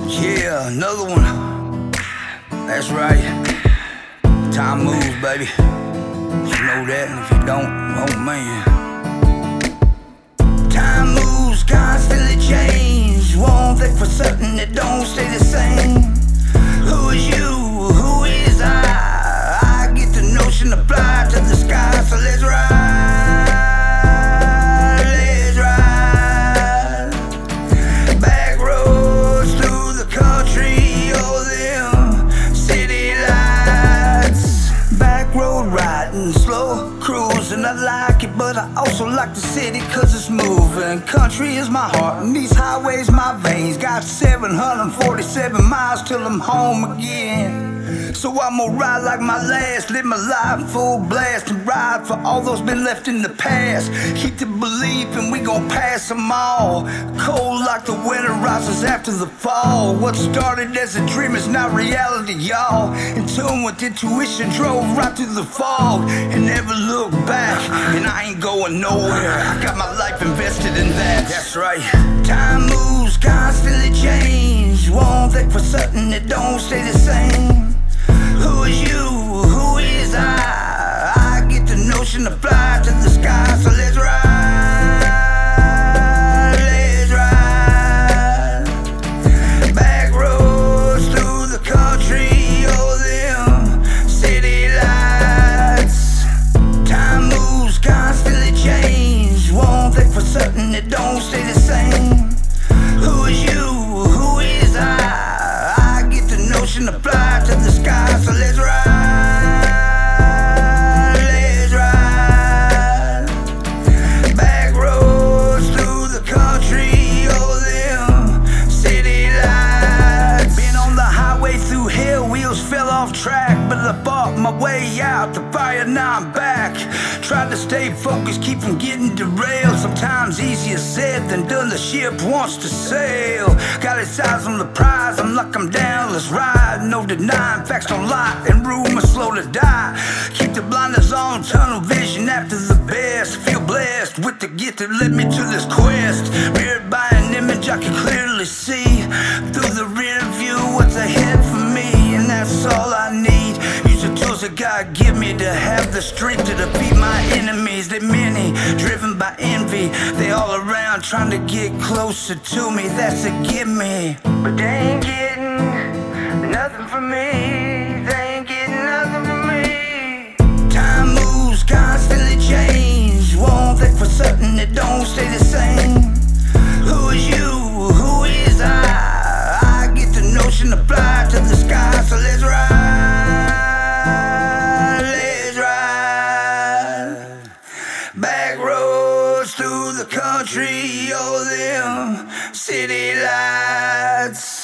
Yeah, another one. That's right. Time moves, baby. You know that, and if you don't, oh man. Time moves, constantly change. One thing for certain, it don't stay the same. Who is you? Who is I? I get the notion to fly to the sky, so let's ride. Slow cruising, I like it, but I also like the city cause it's moving. Country is my heart and these highways my veins. Got 747 miles till I'm home again. So I'ma ride like my last, live my life full blast, and ride for all those been left in the past. Keep the belief and we gon' pass them all. Cold like the winter rises after the fall. What started as a dream is now reality, y'all. In tune with intuition, drove right through the fog and never looked back. And I ain't going nowhere, I got my life invested in that. That's right. Time moves, constantly change. One thing for certain, it don't stay the same. Who is you? Who is I? I get the notion to fly to the sky, so let's ride. Let's ride. Back roads through the country, oh them city lights. Time moves, constantly change. One thing for certain, it don't stay the same. Who is you? Who is I? I get the notion to fly to the sky, so let's ride. Let's ride. Back roads through the country, oh them city lights. Been on the highway through hell, wheels fell off track, but I fought my way out the fire, now I'm back. Tried to stay focused, keep from getting derailed. Sometimes easier said than done, the ship wants to sail. Got its eyes on the prize, I'm like I'm down, let's ride. No denying, facts don't lie, and room is slow to die. Keep the blinders on, tunnel vision after the best. Feel blessed with the gift that led me to this quest. Mirrored by an image I can clearly see. Through the rear view, what's ahead for me, and that's all I need. Use the tools that God give me to have the strength to defeat my enemies. They're many, driven by envy. They all around trying to get closer to me. That's a gimme, but they ain't getting nothing from me. They ain't getting nothing from me. Time moves, constantly change. One thing for certain, it don't stay the same. Who is you? Who is I? I get the notion to fly to the sky, so let's ride. Back roads through the country, oh them city lights.